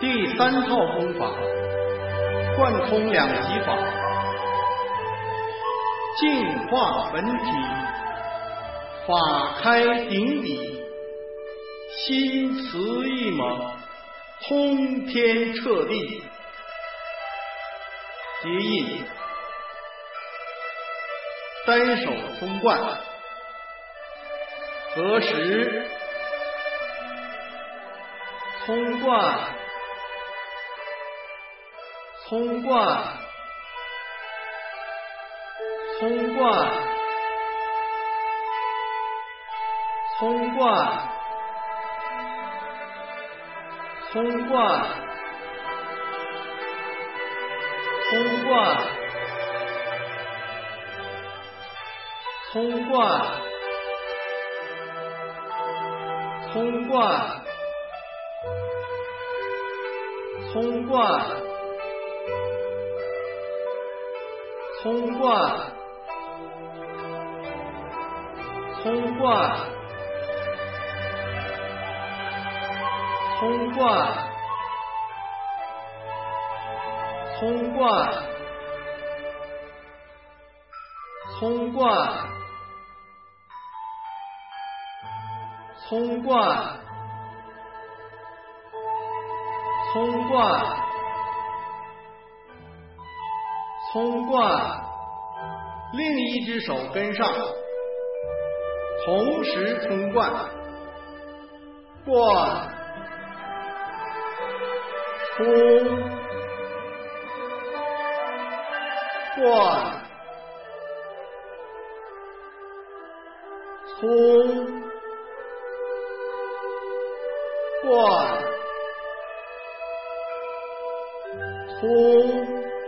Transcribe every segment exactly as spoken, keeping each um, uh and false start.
第三套功法，贯通两极法，净化本体，法开顶底，心慈意猛，通天彻地。结印，单手冲冠，合十，冲冠，冲冠，冲冠，冲冠，冲冠，冲冠，冲冠，冲冠，冲冠，冲冠，冲冠，冲冠，冲冠，冲冠，冲冠，冲冠，冲冠，另一只手跟上，同时冲冠，冠，冲，冠，冲，冠，冲，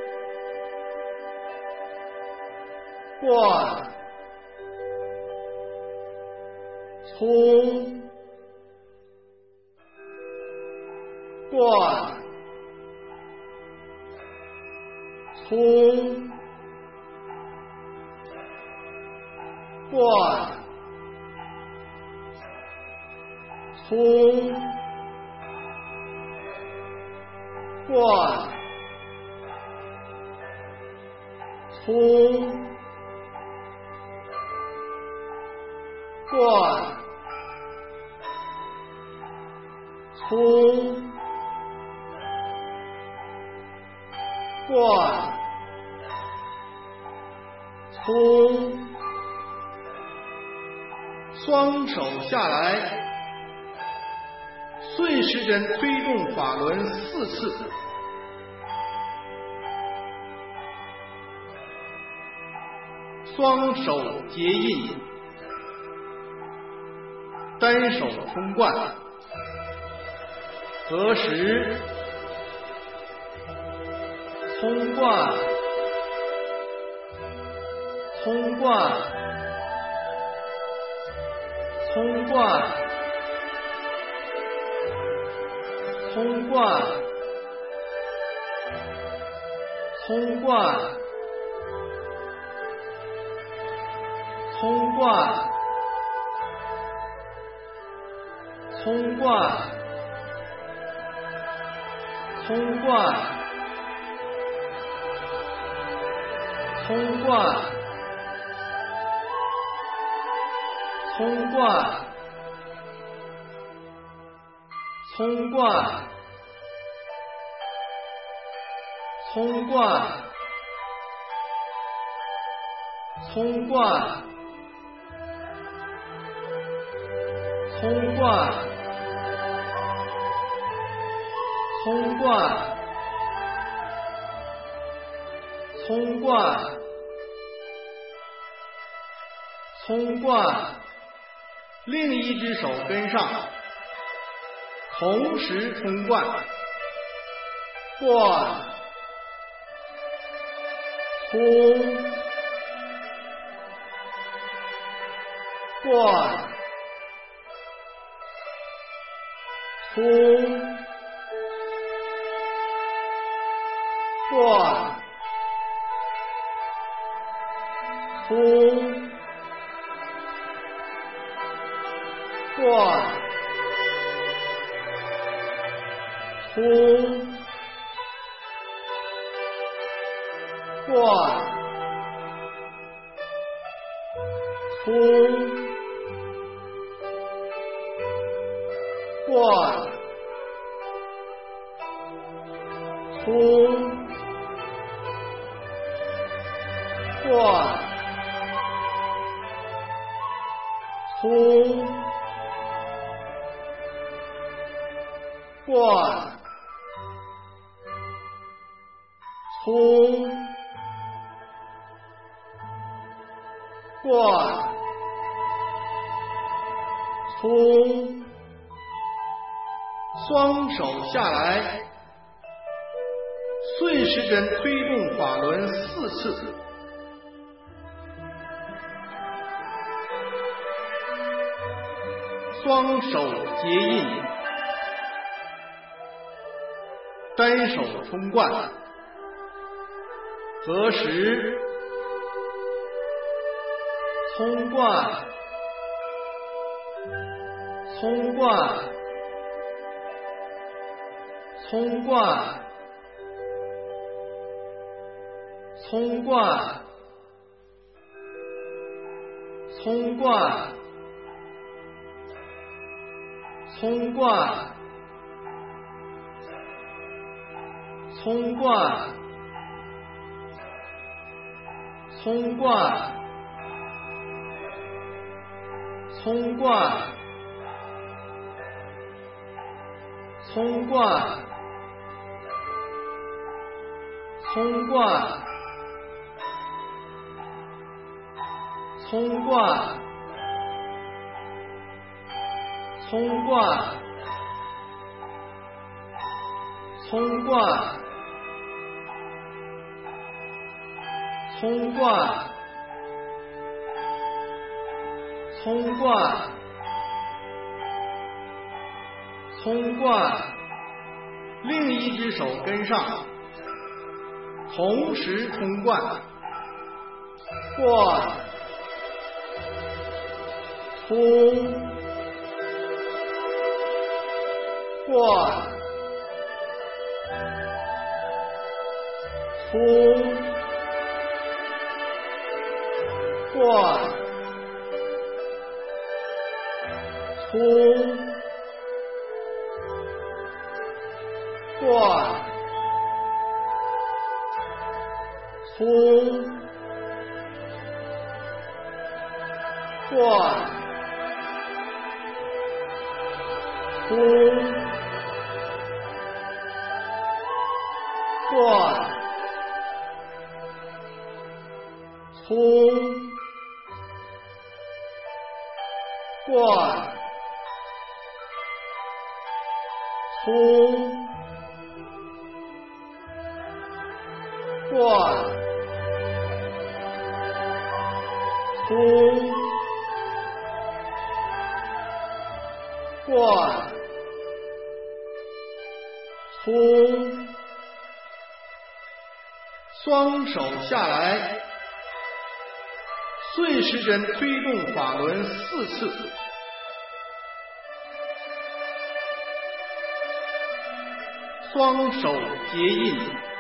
冠，冲，冠，冲，冠，冲，冠，冲，冠，冲，冠，冲，双手下来，顺时针推动法轮四次，双手结印，单手冲冠，合十，冲冠，冲冠，冲冠，冲冠，冲冠，冲冠，冲冠，冲冠，冲冠，冲冠，冲冠，冲冠，冲冠，冲冠，冲冠，冲冠，冲冠，另一只手跟上，同时冲冠，冠，冲，冠，冲，冠，冲，冠， 出贯出贯出贯出贯出贯出，双手下来，顺时针推动法轮四次。双手结印，单手冲贯，合十，冲贯，冲贯，冲贯，冲贯，冲贯，冲贯，冲贯，冲贯，冲贯，冲贯，冲贯，冲贯，冲贯，冲贯，冲贯，冲贯，冲贯，另一只手跟上，同时冲贯，贯，出，贯，出，贯，出，贯，出，贯，出，贯，出，贯，出，贯，出，贯，出，双手下来，顺时针推动法轮四次，双手结印。